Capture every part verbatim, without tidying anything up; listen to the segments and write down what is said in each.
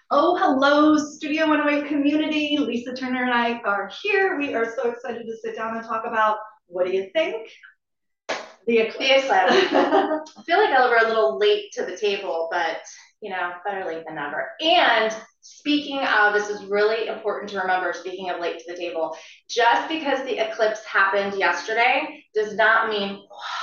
Oh, hello, Studio one oh eight community. Lisa Turner and I are here. We are so excited to sit down and talk about, what do you think? The eclipse. The eclipse. I feel like we're a little late to the table, but you know, better late than never. And speaking of, this is really important to remember, speaking of late to the table, just because the eclipse happened yesterday does not mean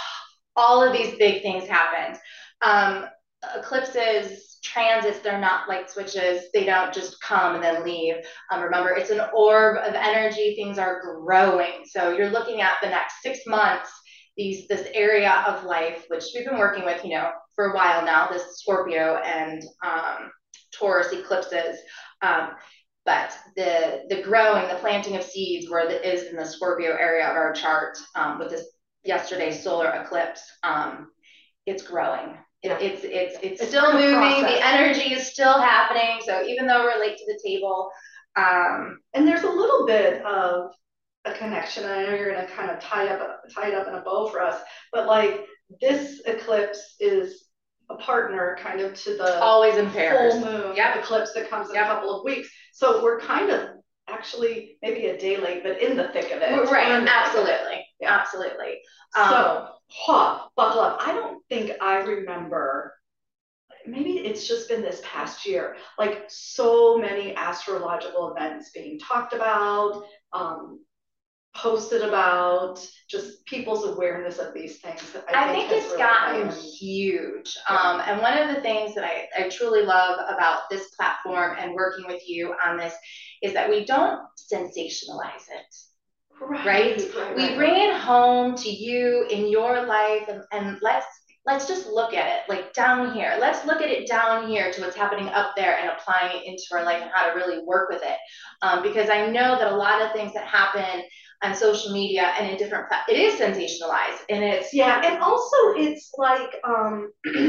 all of these big things happened. Um, eclipses, transits, they're not light switches. They don't just come and then leave. Um, remember, it's an orb of energy. Things are growing. So you're looking at the next six months, these this area of life, which we've been working with, you know, for a while now, this Scorpio and um, Taurus eclipses. Um, but the the growing, the planting of seeds, where it is in the Scorpio area of our chart, um, with this yesterday's solar eclipse, um, it's growing. It, it's it's it's, it's still moving. The energy is still happening. So even though we're late to the table, um, and there's a little bit of a connection. I know you're going to kind of tie up tie it up in a bow for us, but like this eclipse is a partner kind of to the always in pairs full moon yep. eclipse that comes in yep. a couple of weeks. So we're kind of actually maybe a day late, but in the thick of it. Right, absolutely. Yeah. Absolutely. Um, so, huh, buckle up. I don't think I remember, maybe it's just been this past year, like so many astrological events being talked about, um, posted about, just people's awareness of these things. I, I think, think it's really gotten heightened. huge. Yeah. Um, and one of the things that I, I truly love about this platform and working with you on this is that we don't sensationalize it. Right. right? right we right. bring it home to you in your life, and, and let's let's just look at it like down here. Let's look at it down here to what's happening up there and applying it into our life and how to really work with it. Um, because I know that a lot of things that happen on social media and in different, it is sensationalized, and it's yeah, and also it's like um,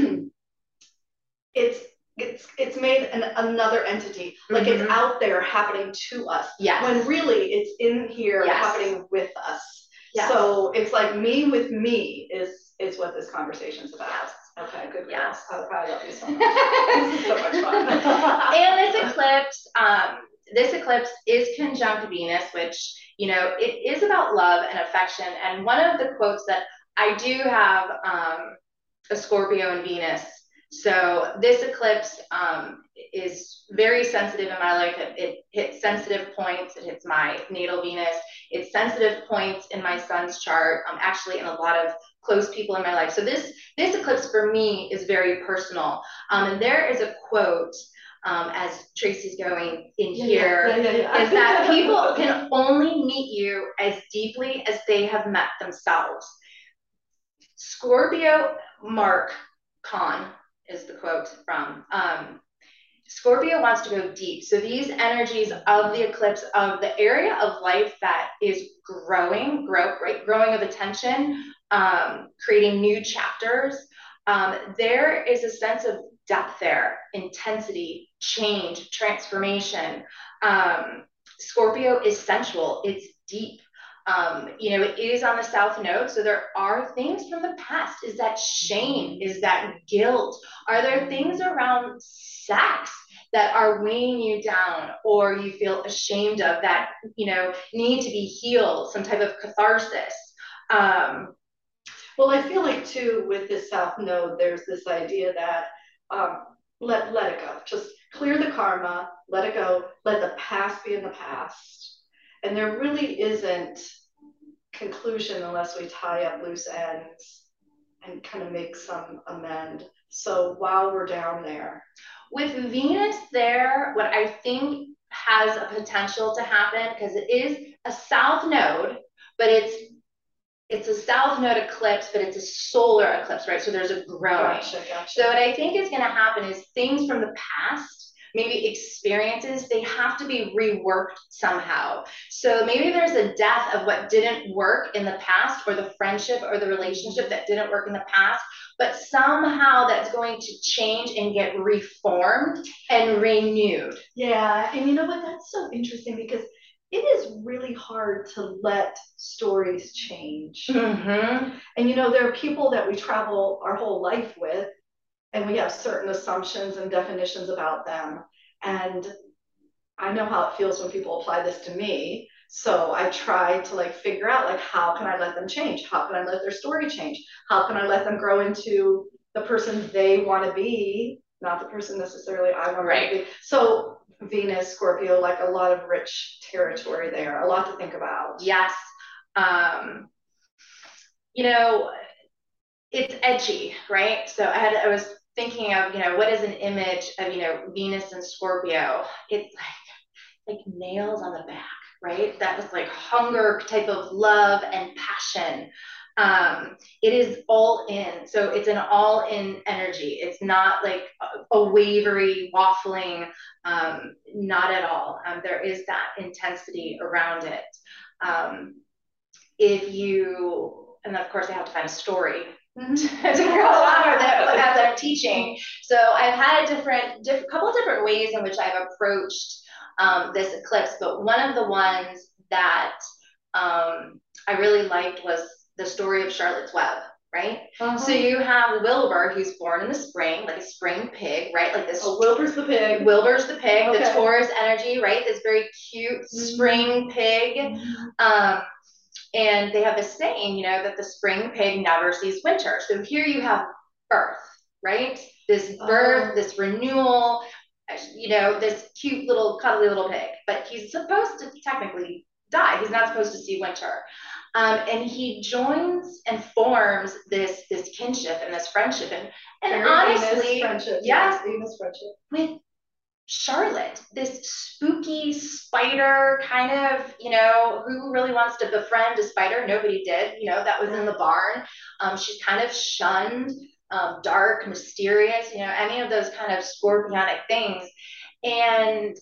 it's it's it's made an, another entity, like mm-hmm. it's out there happening to us. Yes. When really it's in here yes. happening with us. Yes. So it's like me with me is is what this conversation's about. Yes. Okay, good. Yes. I, I love you so much. This is so much fun. And this eclipse, um, this eclipse is conjunct Venus, which, you know, it is about love and affection. And one of the quotes that I do have um, a Scorpio and Venus. So this eclipse um, is very sensitive in my life. It, it hits sensitive points. It hits my natal Venus. It's sensitive points in my son's chart, um, actually in a lot of close people in my life. So this, this eclipse for me is very personal. Um, and there is a quote, um, as Tracy's going in yeah, here, yeah, yeah, yeah. is that people can only meet you as deeply as they have met themselves. Scorpio, Mark Kahn is the quote from. Um, Scorpio wants to go deep. So these energies of the eclipse, of the area of life that is growing, grow, right, growing of attention, um, creating new chapters, um, there is a sense of depth there, intensity, change, transformation. Um, Scorpio is sensual, it's deep. Um, you know, it is on the south node, so there are things from the past. Is that shame? Is that guilt? Are there things around sex that are weighing you down, or you feel ashamed of, that, you know, need to be healed, some type of catharsis? Um, well, I feel like too, with this south node, there's this idea that um, let let it go, just clear the karma, let it go, let the past be in the past. And there really isn't conclusion unless we tie up loose ends and kind of make some amend. So while we're down there. With Venus there, what I think has a potential to happen, because it is a south node, but it's it's a south node eclipse, but it's a solar eclipse, right? So there's a growing. Gotcha, gotcha. So what I think is going to happen is things from the past, maybe experiences, they have to be reworked somehow. So maybe there's a death of what didn't work in the past, or the friendship or the relationship that didn't work in the past, but somehow that's going to change and get reformed and renewed. Yeah, and you know what? That's so interesting, because it is really hard to let stories change. Mm-hmm. And you know, there are people that we travel our whole life with, and we have certain assumptions and definitions about them. And I know how it feels when people apply this to me. So I try to like figure out like how can I let them change? How can I let their story change? How can I let them grow into the person they want to be, not the person necessarily I want right. to be. So Venus, Scorpio, like a lot of rich territory there, a lot to think about. Yes. Um, you know, it's edgy, right? So I had, I was thinking of, you know, what is an image of, you know, Venus and Scorpio? It's like, like nails on the back, right? That was like hunger type of love and passion. Um, it is all in. So it's an all in energy. It's not like a, a wavery, waffling, um, not at all. Um, there is that intensity around it. Um, if you, and of course I have to find a story mm-hmm. to, to go along with it as I'm teaching. So I've had a different, diff, couple of different ways in which I've approached um, this eclipse, but one of the ones that um, I really liked was the story of Charlotte's Web, right? Uh-huh. So you have Wilbur, who's born in the spring, like a spring pig, right? Like this. Oh, Wilbur's the pig. Wilbur's the pig, okay. the Taurus energy, right? This very cute mm-hmm. spring pig. Mm-hmm. Um, and they have this saying, you know, that the spring pig never sees winter. So here you have birth, right? This birth, oh. this renewal, you know, this cute little cuddly little pig. But he's supposed to technically die. He's not supposed to see winter. Um, and he joins and forms this this kinship and this friendship. And, and honestly, friendship. Yes, Venus friendship. With Charlotte, this spooky spider kind of, you know, who really wants to befriend a spider? Nobody did, you know, that was in the barn. Um, she's kind of shunned, um, dark, mysterious, you know, any of those kind of scorpionic things. And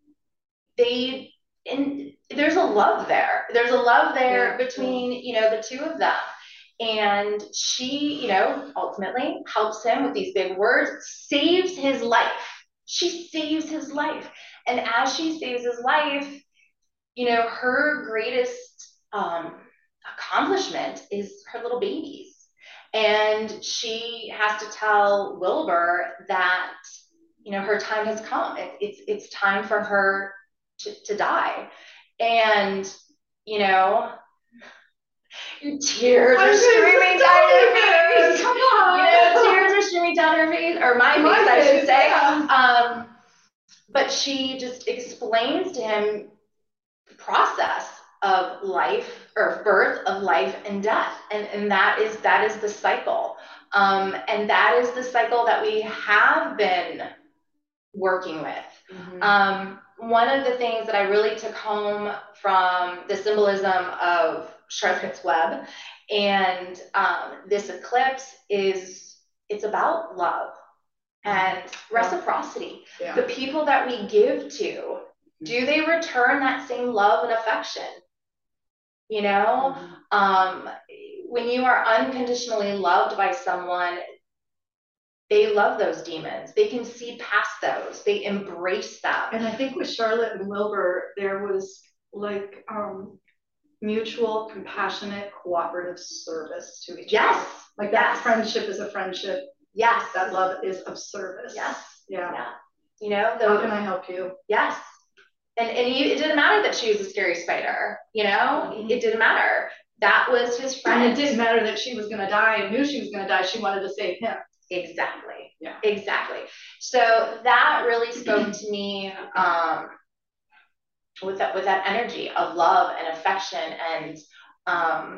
they, and there's a love there. There's a love there yeah. between, you know, the two of them. And she, you know, ultimately helps him with these big words, saves his life. She saves his life. And as she saves his life, you know, her greatest um, accomplishment is her little babies. And she has to tell Wilbur that, you know, her time has come. It, it's, it's time for her to, to die. And, you know, your tears are streaming down her face. Come on. You know, tears are streaming down her face, or my, my face, face, I should say. Yeah. Um, but she just explains to him the process of life, or birth, of life and death, and and that is that is the cycle, um, and that is the cycle that we have been working with. Mm-hmm. Um, one of the things that I really took home from the symbolism of Charlotte's Web and um, this eclipse is it's about love and reciprocity. Yeah. The people that we give to, do they return that same love and affection? You know, mm-hmm. um, when you are unconditionally loved by someone, they love those demons. They can see past those. They embrace them. And I think with Charlotte and Wilbur, there was like um, mutual, compassionate, cooperative service to each yes. other. Like that yes. friendship is a friendship. Yes. That love is of service. Yes. Yeah. yeah. You know, the, how can I help you? Yes. And and you, it didn't matter that she was a scary spider. You know, mm-hmm. it didn't matter. That was his friend. And it didn't matter that she was going to die and knew she was going to die. She wanted to save him. Exactly. Yeah. Exactly. So that really spoke to me um, with that with that energy of love and affection and um,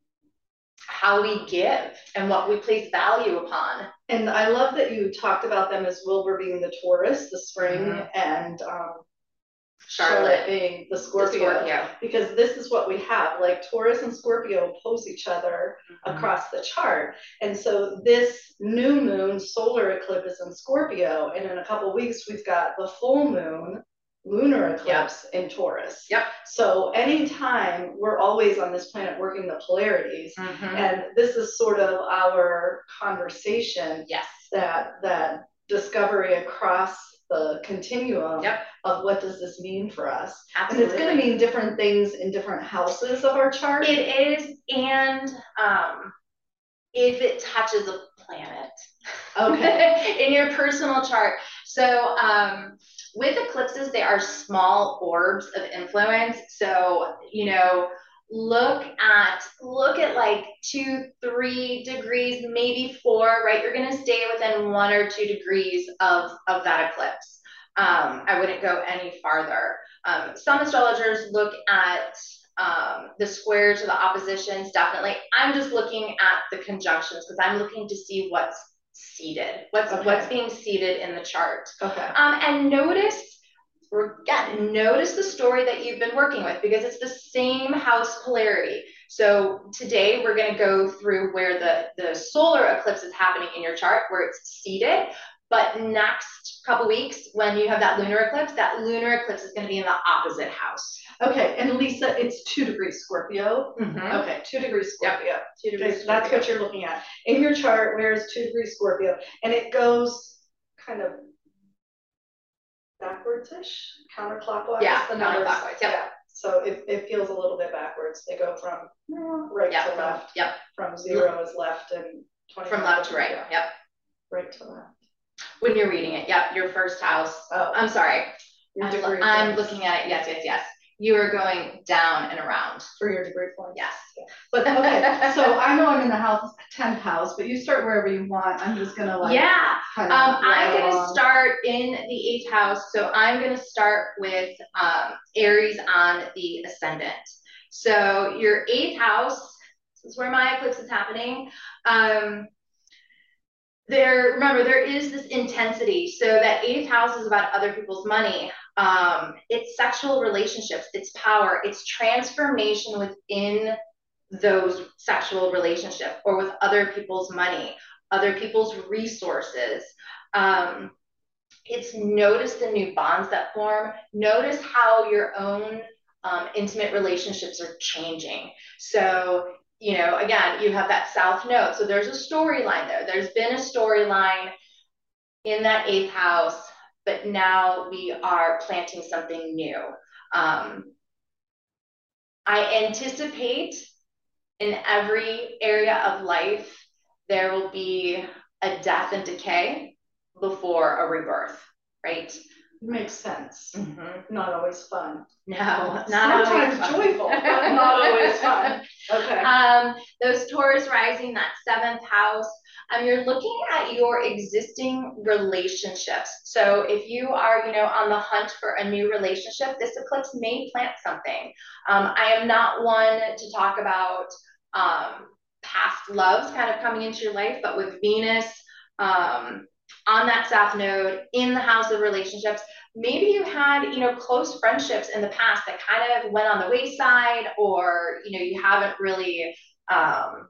how we give and what we place value upon. And I love that you talked about them as Wilbur being the Taurus, the spring, mm-hmm. and um, Charlotte, Charlotte being the Scorpio, the Scorpio, because this is what we have. Like Taurus and Scorpio oppose each other mm-hmm. across the chart. And so this new moon solar eclipse is in Scorpio. And in a couple of weeks, we've got the full moon lunar eclipse yep. in Taurus. Yep. So anytime, we're always on this planet working the polarities. Mm-hmm. And this is sort of our conversation. Yes. That, that discovery across the continuum yep. of what does this mean for us. Absolutely. And it's going to mean different things in different houses of our chart. It is, and um, if it touches a planet, Okay. in your personal chart. So um, with eclipses, they are small orbs of influence. So, you know, look at look at like two, three degrees, maybe four, right? You're gonna stay within one or two degrees of, of that eclipse. Um, I wouldn't go any farther. Um, some astrologers look at um, the squares or the oppositions, definitely. I'm just looking at the conjunctions because I'm looking to see what's seated, what's okay. what's being seated in the chart. Okay. Um, and notice, again, notice the story that you've been working with because it's the same house polarity. So today we're going to go through where the, the solar eclipse is happening in your chart, where it's seated. But next couple weeks, when you have that lunar eclipse, that lunar eclipse is going to be in the opposite house. Okay, and Lisa, it's two degrees Scorpio. Mm-hmm. Okay, two degrees Scorpio. Yep. Two degrees. Okay, that's what you're looking at in your chart. Where is two degrees Scorpio, and it goes kind of backwards-ish, counterclockwise. Yeah, the counterclockwise. Yep. Yeah. So it, it feels a little bit backwards. They go from right yep. to left. Yep. From zero is left and twenty. From left to right. Yep. Right to left. When you're reading it, yep, your first house. Oh, I'm sorry. I'm, lo I'm looking at it. Yes, yes, yes. You are going down and around for your degree point. Yes. But okay, so I know I'm in the house tenth house, but you start wherever you want. I'm just gonna like yeah. Kind of um, I'm gonna along. start in the eighth house. So I'm gonna start with um, Aries on the ascendant. So your eighth house, this is where my eclipse is happening. Um, There, remember, there is this intensity. So that eighth house is about other people's money. Um, it's sexual relationships, it's power, it's transformation within those sexual relationships or with other people's money, other people's resources. Um, it's notice the new bonds that form. Notice how your own um, intimate relationships are changing. So you know, again, you have that south node. So there's a storyline there. There's been a storyline in that eighth house, but now we are planting something new. Um, I anticipate in every area of life, there will be a death and decay before a rebirth, right? Makes sense. Mm-hmm. Not always fun. No, not sometimes always fun. joyful, but not always fun. Okay. Um, those Taurus rising, that seventh house, um, you're looking at your existing relationships. So if you are, you know, on the hunt for a new relationship, this eclipse may plant something. Um, I am not one to talk about um, past loves kind of coming into your life, but with Venus, um, on that south node in the house of relationships, maybe you had, you know, close friendships in the past that kind of went on the wayside, or, you know, you haven't really, um,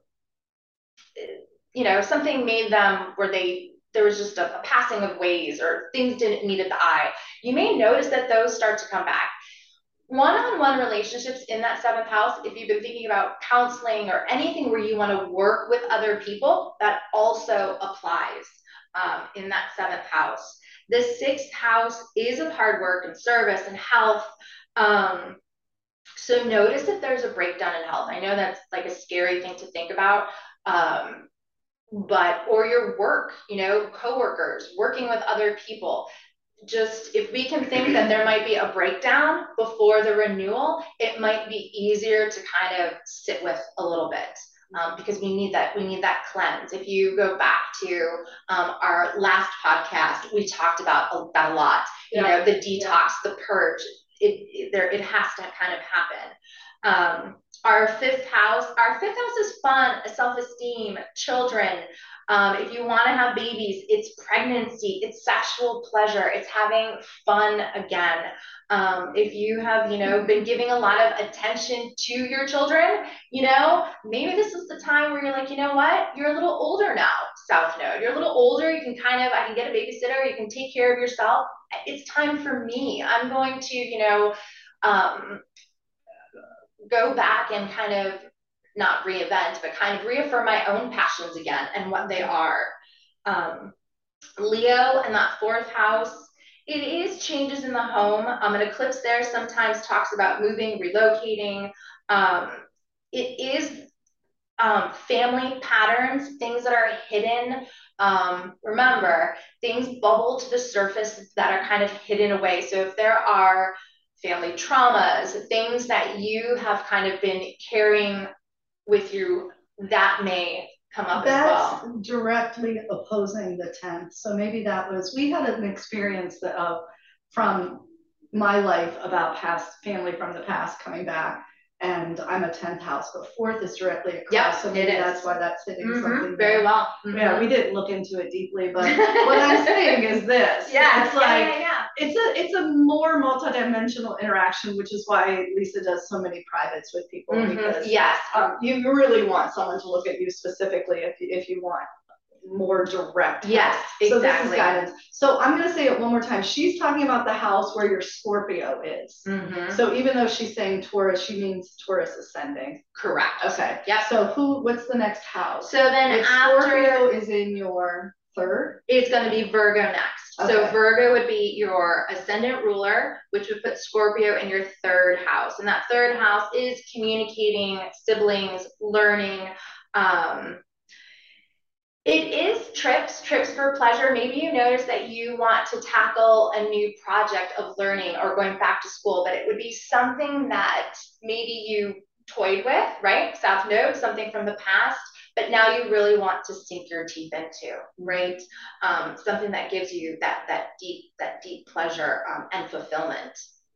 you know, something made them where they, there was just a, a passing of ways or things didn't meet at the eye. You may notice that those start to come back. One-on-one relationships in that seventh house, if you've been thinking about counseling or anything where you want to work with other people, that also applies. Um, in that seventh house. The sixth house is of hard work and service and health. Um, so notice if there's a breakdown in health. I know that's like a scary thing to think about, um, but, or your work, you know, coworkers, working with other people. Just if we can think that there might be a breakdown before the renewal, it might be easier to kind of sit with a little bit. Um, because we need that, we need that cleanse. If you go back to um, our last podcast, we talked about that a lot. You yeah. know, the detox, yeah. the purge. It, it there, it has to kind of happen. Um, our fifth house, our fifth house is fun, self-esteem, children. Um, if you want to have babies, it's pregnancy, it's sexual pleasure, it's having fun again. Um, if you have, you know, been giving a lot of attention to your children, you know, maybe this is the time where you're like, you know what, you're a little older now, South Node. You're a little older, you can kind of, I can get a babysitter, you can take care of yourself. It's time for me. I'm going to, you know, um, go back and kind of not reinvent, but kind of reaffirm my own passions again and what they are. Um, Leo and that fourth house, it is changes in the home. Um, an eclipse there sometimes talks about moving, relocating. Um, it is um, family patterns, things that are hidden. Um, remember, things bubble to the surface that are kind of hidden away. So if there are family traumas, things that you have kind of been carrying with you, that may come up That's as well. Directly opposing the tenth. So maybe that was, we had an experience that, uh, from my life about past family from the past coming back. And I'm a tenth house, but fourth is directly across. Yep, so maybe that's why that's hitting mm-hmm, something very there. well. Mm-hmm. Yeah, we didn't look into it deeply, but what I'm saying is this. Yeah, it's like, yeah, yeah, yeah. It's a it's a more multidimensional interaction, which is why Lisa does so many privates with people, mm-hmm. because yes, um, you really want someone to look at you specifically if you, if you want more direct. Yes, help. So exactly. this is guidance. So I'm going to say it one more time. She's talking about the house where your Scorpio is. Mm-hmm. So even though she's saying Taurus, she means Taurus ascending. Correct. Okay. Yeah. So who? What's the next house? So then if after Scorpio is in your third, it's going to be Virgo next. Okay. So Virgo would be your ascendant ruler, which would put Scorpio in your third house, and that third house is communicating, siblings, learning. Um, It is trips, trips for pleasure. Maybe you notice that you want to tackle a new project of learning or going back to school, but it would be something that maybe you toyed with, right? South Node, something from the past, but now you really want to sink your teeth into, right? Um, something that gives you that that deep, that deep pleasure um, and fulfillment.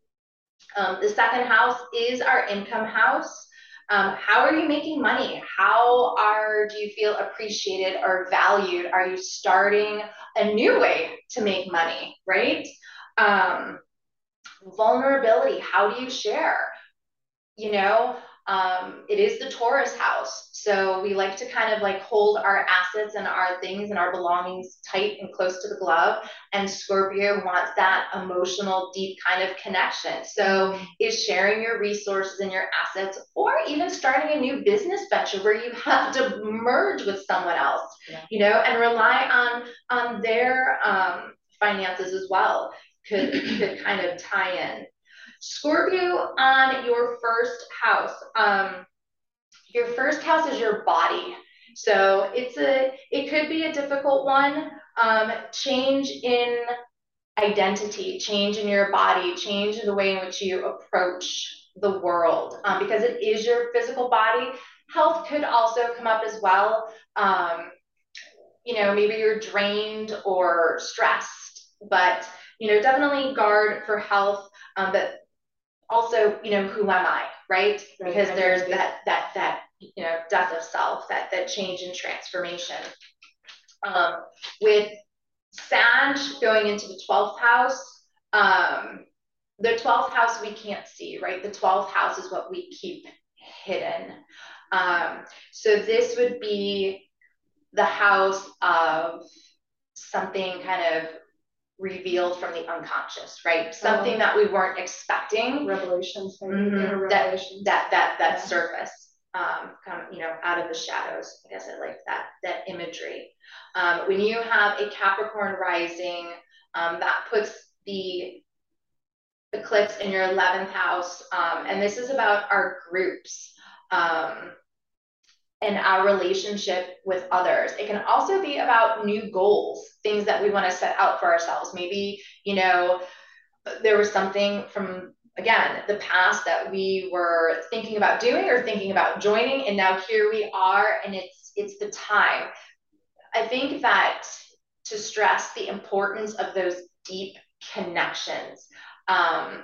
Um, the second house is our income house. Um, how are you making money? How are do you feel appreciated or valued? Are you starting a new way to make money, right? Um, vulnerability, how do you share? You know, um, it is the Taurus house. So we like to kind of like hold our assets and our things and our belongings tight and close to the glove. And Scorpio wants that emotional, deep kind of connection. So is sharing your resources and your assets, or even starting a new business venture where you have to merge with someone else, yeah. you know, and rely on, on their um, finances as well, could, could kind of tie in. Scorpio on your first house. Um, your first house is your body. So it's a, it could be a difficult one. Um, change in identity, change in your body, change in the way in which you approach the world, um, because it is your physical body. Health could also come up as well. Um, you know, maybe you're drained or stressed, but, you know, definitely guard for health. Um, but also, you know, who am I, right? Because there's that, that, that, you know, death of self, that, that change and transformation. Um, with Sag going into the twelfth house, um, the twelfth house we can't see, right? The twelfth house is what we keep hidden. Um, so this would be the house of something kind of revealed from the unconscious, right? Something oh. that we weren't expecting. Revelations, maybe. Mm-hmm. Revelations. That that that that yeah. surface, um, kind of, you know, out of the shadows. I guess I like that that imagery. Um, when you have a Capricorn rising, um, that puts the eclipse in your eleventh house, um, and this is about our groups. Um, and our relationship with others. It can also be about new goals, things that we want to set out for ourselves. Maybe, you know, there was something from, again, the past that we were thinking about doing or thinking about joining, and now here we are, and it's it's the time. I think that to stress the importance of those deep connections. Um,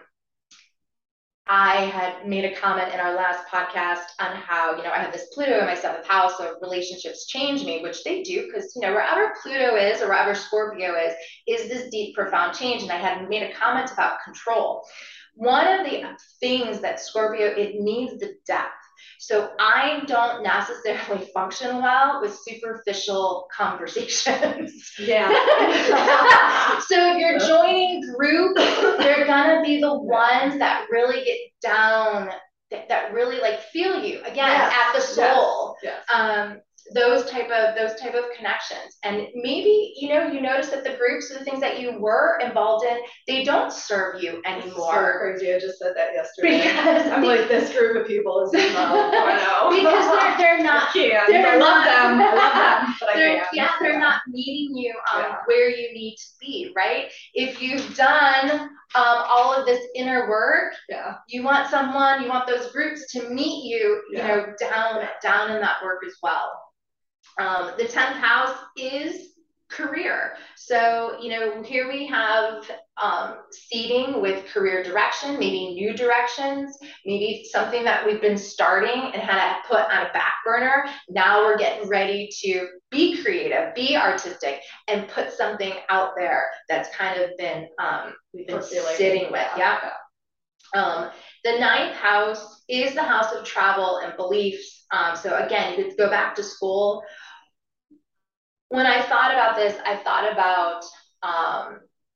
I had made a comment in our last podcast on how, you know, I have this Pluto in my seventh house, so relationships change me, which they do, because, you know, wherever Pluto is or wherever Scorpio is, is this deep, profound change. And I had made a comment about control. One of the things that Scorpio, it needs the depth. So I don't necessarily function well with superficial conversations. Yeah. So if you're joining groups, they're gonna be the ones that really get down, that, that really like feel you again, yes. at the soul. Yes. Yes. Um, those type of those type of connections. And maybe, you know, you notice that the groups or the things that you were involved in, they don't serve you anymore. So crazy. I just said that yesterday. Because I'm like, this group of people is emo. I know. Because they're they're not they're I love not, them. I love them, but I can't. Yeah, they're yeah. not meeting you um, yeah. where you need to be, right? If you've done um, all of this inner work, yeah. you want someone, you want those groups to meet you, yeah. you know, down yeah. down in that work as well. Um, the tenth house is career. So, you know, here we have um, seeding with career direction, maybe new directions, maybe something that we've been starting and had to put on a back burner. Now we're getting ready to be creative, be artistic, and put something out there that's kind of been, um, we've been sitting with. Yeah. yeah. Um, the ninth house is the house of travel and beliefs. Um, so again, you could go back to school. When I thought about this, I thought about um,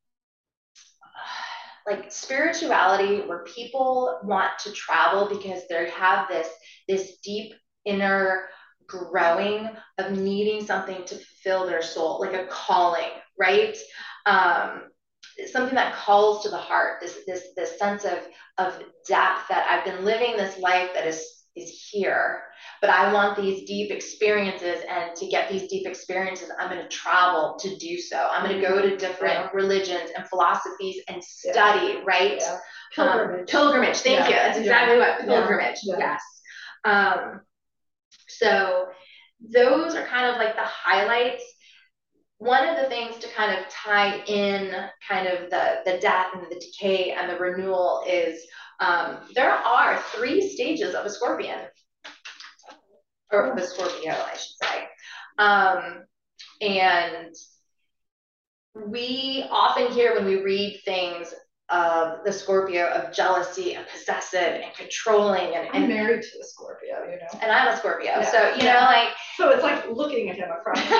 like spirituality, where people want to travel because they have this, this deep inner growing of needing something to fulfill their soul, like a calling, right? Um, something that calls to the heart, this, this, this sense of, of depth, that I've been living this life that is is here, but I want these deep experiences, and to get these deep experiences, I'm going to travel to do so. I'm going to go to different yeah. religions and philosophies and study, yeah. right? Yeah. Pilgrimage. Um, pilgrimage. Thank yeah. you. That's exactly yeah. what pilgrimage. Yeah. Yes. Um, so those are kind of like the highlights. One of the things to kind of tie in kind of the, the death and the decay and the renewal is um, there are three stages of a scorpion, or of a Scorpio, I should say. Um, and we often hear when we read things of the Scorpio of jealousy and possessive and controlling. And, and I'm married to a Scorpio, you know. And I'm a Scorpio, yeah. so you yeah. know, like. So it's like looking at him across. The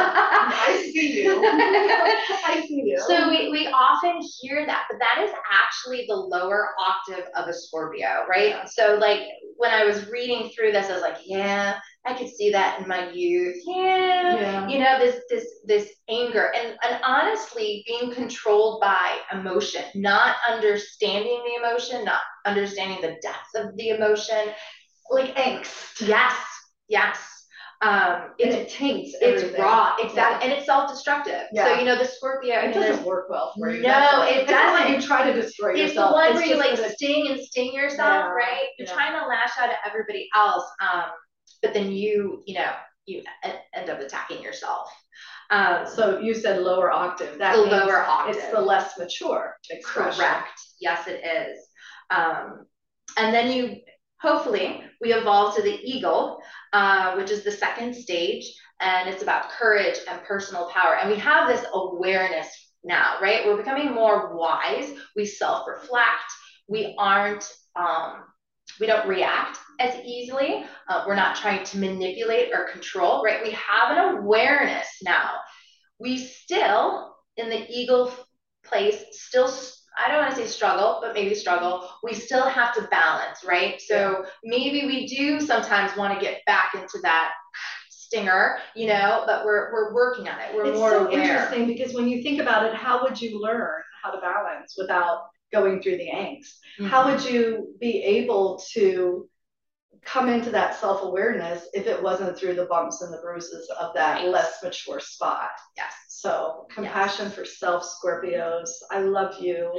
I see you. I see you. So we we often hear that, but that is actually the lower octave of a Scorpio, right? Yeah. So like when I was reading through this, I was like, yeah, I could see that in my youth. Yeah, yeah. you know, this this this anger and and honestly being controlled by emotion, not understanding the emotion, not understanding the depth of the emotion, like angst. Yes, yes. Um, it, it taints it's everything. raw, exactly, yeah. and it's self-destructive. Yeah. So you know the Scorpio. It doesn't work well for you. No, it doesn't. Like you try to destroy it's yourself. The one it's where you like gonna... sting and sting yourself, yeah. right? You're yeah. trying to lash out at everybody else, um, but then you, you know, you end up attacking yourself. Um, so you said lower octave. That the means lower octave. It's the less mature expression. Correct. Yes, it is. Um, and then you. Hopefully, we evolve to the eagle, uh, which is the second stage, and it's about courage and personal power. And we have this awareness now, right? We're becoming more wise. We self-reflect. We aren't, um, we don't react as easily. Uh, we're not trying to manipulate or control, right? We have an awareness now. We still, in the eagle place, still I don't want to say struggle, but maybe struggle. We still have to balance, right? So maybe we do sometimes want to get back into that stinger, you know, but we're we're working on it. We're it's more so aware. Interesting because when you think about it, how would you learn how to balance without going through the angst? Mm-hmm. How would you be able to come into that self-awareness if it wasn't through the bumps and the bruises of that right. less mature spot? Yes. So compassion yes. for self, Scorpios. I love you.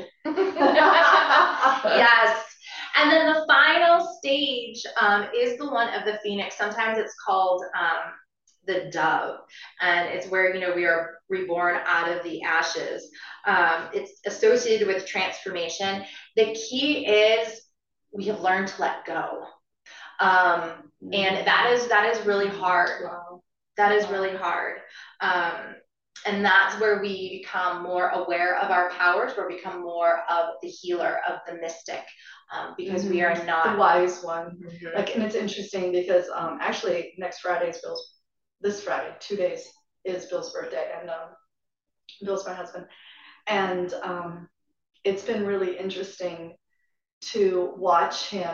Yes. And then the final stage um, is the one of the Phoenix. Sometimes it's called um, the dove, and it's where, you know, we are reborn out of the ashes. Um, it's associated with transformation. The key is we have learned to let go. Um, and that is, that is really hard. Wow. That is really hard. Um, and that's where we become more aware of our powers, where we become more of the healer, of the mystic, um, because mm-hmm. we are not the wise one. Mm-hmm. Like, and it's interesting because, um, actually next Friday is Bill's, this Friday, two days is Bill's birthday, and, um, Bill's my husband. And, um, it's been really interesting to watch him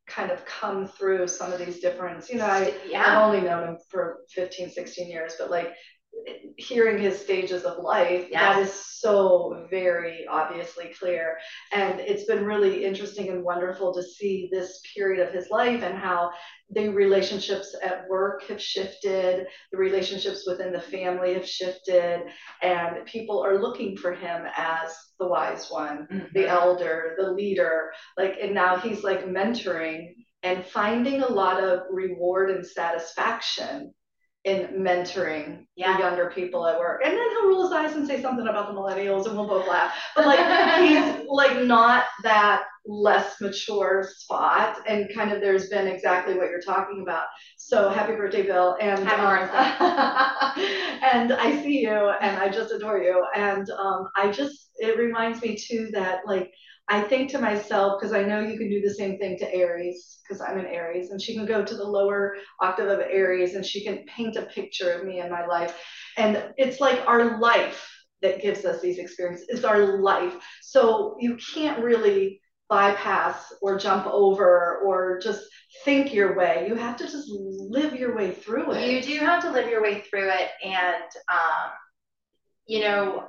kind of come through some of these different, you know, I, yeah. I've only known him for fifteen, sixteen years, but like hearing his stages of life, yes. that is so very obviously clear. And it's been really interesting and wonderful to see this period of his life and how the relationships at work have shifted, the relationships within the family have shifted, and people are looking for him as the wise one, mm-hmm. the elder, the leader, like, and now he's like mentoring and finding a lot of reward and satisfaction in mentoring yeah. the younger people at work. And then he'll roll his eyes and say something about the millennials and we'll both laugh. But like he's like not that less mature spot, and kind of there's been exactly what you're talking about. So happy birthday, Bill. And happy um, birthday. And I see you and I just adore you. And um, I just, it reminds me too that like I think to myself, because I know you can do the same thing to Aries, because I'm an Aries, and she can go to the lower octave of Aries and she can paint a picture of me in my life. And it's like our life that gives us these experiences. It's our life. So you can't really bypass or jump over or just think your way. You have to just live your way through it. You do have to live your way through it. And, um, you know,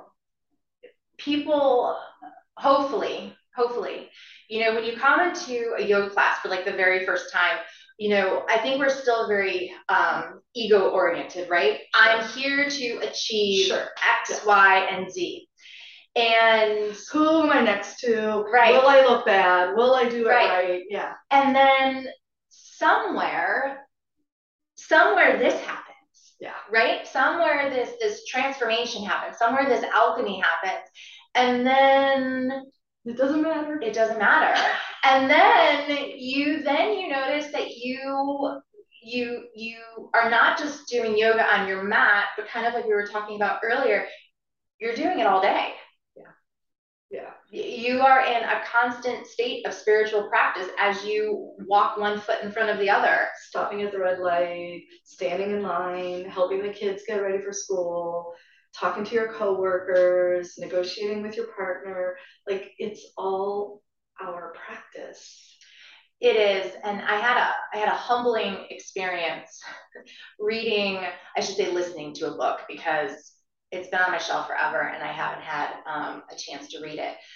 people, hopefully, hopefully, you know, when you come into a yoga class for like the very first time, you know, I think we're still very um, ego oriented, right? Sure. I'm here to achieve sure. X, yes. Y, and Z. And who am I next to? Right. Will I look bad? Will I do it right? right? Yeah. And then somewhere, somewhere this happens. Yeah. Right? Somewhere this this transformation happens. Somewhere this alchemy happens. And then it doesn't matter. It doesn't matter. And then you then you notice that you you you are not just doing yoga on your mat, but kind of like we were talking about earlier, you're doing it all day. Yeah. You are in a constant state of spiritual practice as you walk one foot in front of the other. Stopping at the red light, standing in line, helping the kids get ready for school, talking to your coworkers, negotiating with your partner. Like it's all our practice. It is. And I had a I had a humbling experience reading, I should say listening to a book, because it's been on my shelf forever and I haven't had um, a chance to read it.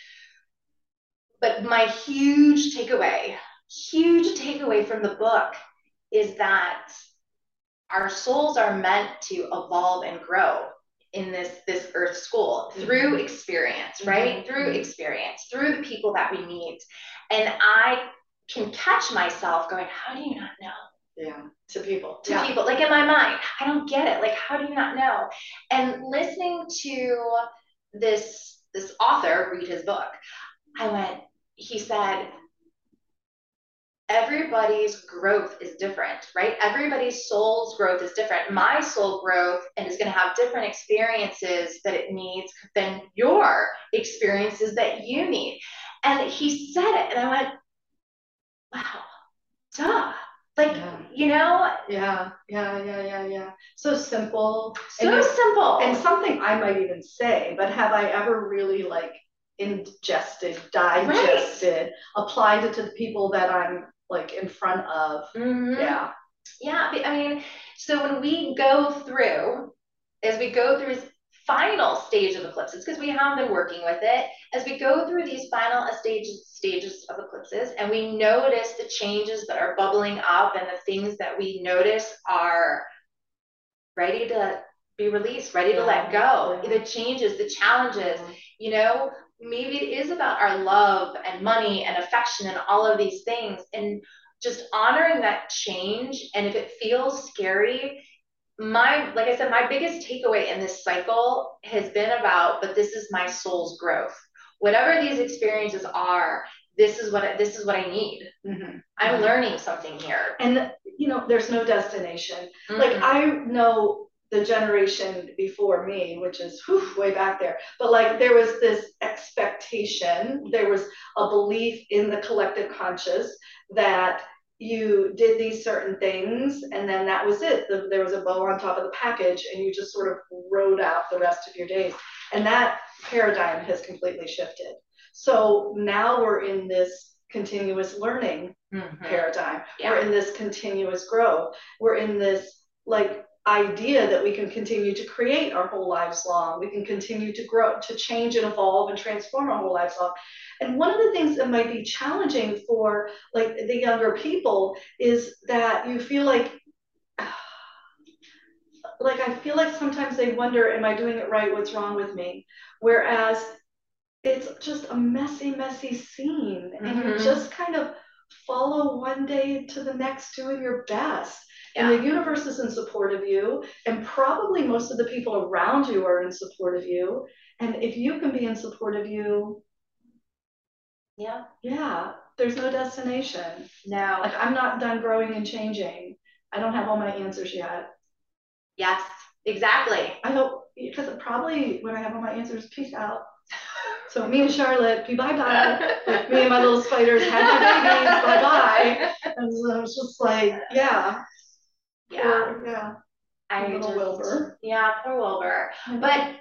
But my huge takeaway, huge takeaway from the book is that our souls are meant to evolve and grow in this, this earth school through experience, right? Mm-hmm. Through experience, through the people that we meet. And I can catch myself going, how do you not know? Yeah, to people. To yeah. people, like in my mind, I don't get it. Like, how do you not know? And listening to this this author read his book, I went, he said, everybody's growth is different, right? Everybody's soul's growth is different. My soul growth and is going to have different experiences that it needs than your experiences that you need. And he said it, and I went, wow, duh. Like, yeah. you know? Yeah, yeah, yeah, yeah, yeah. So simple. So and simple. And something I might even say, but have I ever really like ingested, digested, right. applied it to the people that I'm like in front of? Mm-hmm. Yeah. Yeah, I mean, so when we go through, as we go through his final stage of eclipses, because we have been working with it, as we go through these final stages stages of eclipses and we notice the changes that are bubbling up and the things that we notice are ready to be released, ready to yeah. let go, yeah. the changes, the challenges, mm-hmm. you know, maybe it is about our love and money and affection and all of these things, and just honoring that change. And if it feels scary, my, like I said, my biggest takeaway in this cycle has been about, but this is my soul's growth. Whatever these experiences are, this is what I, this is what I need. Mm-hmm. I'm mm-hmm. learning something here. And you know, there's no destination. Mm-hmm. Like I know the generation before me, which is whew, way back there, but like there was this expectation, there was a belief in the collective conscious that you did these certain things and then that was it. The, there was a bow on top of the package and you just sort of rode out the rest of your days. And that paradigm has completely shifted. So now we're in this continuous learning mm-hmm. paradigm. Yeah. We're in this continuous growth. We're in this like idea that we can continue to create our whole lives long. We can continue to grow, to change and evolve and transform our whole lives long. And one of the things that might be challenging for like the younger people is that you feel like, like I feel like sometimes they wonder, am I doing it right? What's wrong with me? Whereas it's just a messy, messy scene. And mm-hmm. you just kind of follow one day to the next doing your best. Yeah. And the universe is in support of you. And probably most of the people around you are in support of you. And if you can be in support of you, yeah, yeah, there's no destination. No. Like I'm not done growing and changing. I don't have all my answers yet. Yes, exactly. I hope, because probably when I have all my answers, peace out. So me and Charlotte, be bye-bye. Like me and my little spiders had my babies, bye-bye. And so it was just like, yeah. Yeah. Poor, yeah. I little just, Wilbur. Yeah, poor Wilbur. But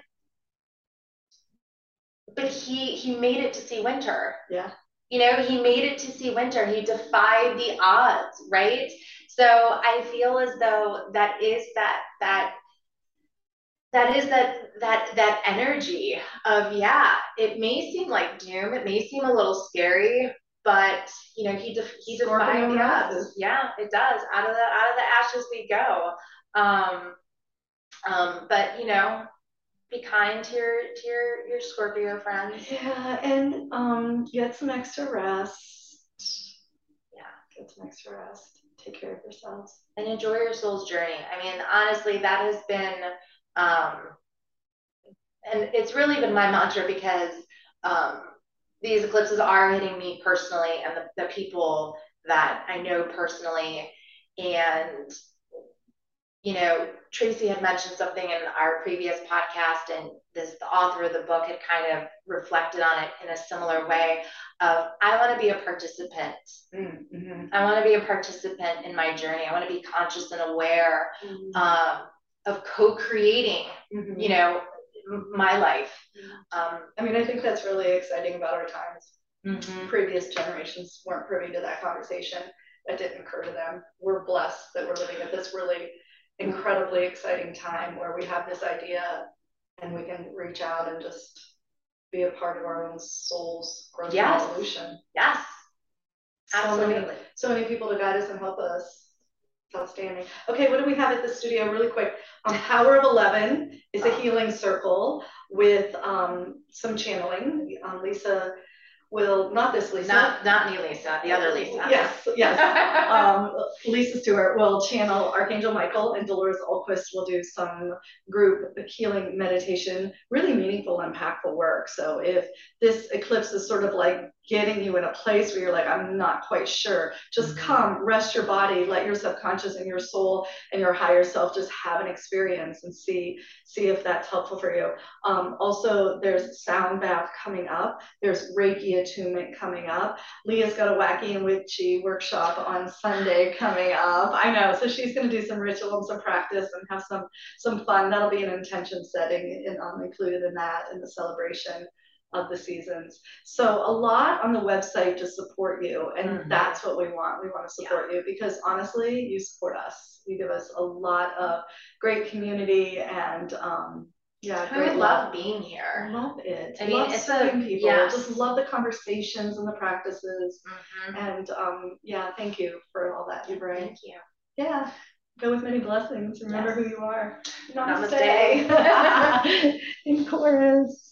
but he he made it to see winter. Yeah. You know, he made it to see winter. He defied the odds, right? So I feel as though that is that that that is that that that energy of, yeah, it may seem like doom, it may seem a little scary, but you know, he def- he defied the odds. Yeah, it does. Out of the out of the ashes we go. Um, um, but you know, be kind to your to your your Scorpio friends. Yeah, and um, get some extra rest. Yeah, get some extra rest. Take care of yourselves and enjoy your soul's journey. I mean, honestly, that has been. Um, and it's really been my mantra because um, these eclipses are hitting me personally and the, the people that I know personally. And, you know, Tracy had mentioned something in our previous podcast, and this, the author of the book had kind of reflected on it in a similar way of, I want to be a participant. Mm-hmm. I want to be a participant in my journey. I want to be conscious and aware mm-hmm. um, of co-creating, mm-hmm. you know, my life. Um, I mean, I think that's really exciting about our times. Mm-hmm. Previous generations weren't privy to that conversation. That didn't occur to them. We're blessed that we're living at this really incredibly exciting time where we have this idea and we can reach out and just be a part of our own soul's growth yes. and evolution. Yes, absolutely. So many, so many people to guide us and help us. It's outstanding. Okay, what do we have at the studio really quick? Um, Power of eleven is a healing circle with um, some channeling. Um, Lisa will, not this Lisa. Not, not me, Lisa, the other Lisa. Yes, yes. um, Lisa Stewart will channel Archangel Michael, and Dolores Alquist will do some group healing meditation, really meaningful, impactful work. So if this eclipse is sort of like getting you in a place where you're like, I'm not quite sure, just mm-hmm. come, rest your body, let your subconscious and your soul and your higher self just have an experience and see, see if that's helpful for you. Um, also, there's sound bath coming up. There's Reiki attunement coming up. Leah's got a wacky and witchy workshop on Sunday coming up. I know, so she's going to do some ritual and some practice and have some some fun. That'll be an intention setting and um, included in that in the celebration of the seasons. So a lot on the website to support you, and mm-hmm. that's what we want. We want to support yeah. you because honestly, you support us. You give us a lot of great community and um, yeah, I would love being here. I love it. I mean, love it's a people. Yes. Just love the conversations and the practices. Mm-hmm. And um, yeah, thank you for all that you bring. Thank you. Yeah. Go with many blessings. Remember yes. who you are. Namaste. Namaste. In chorus.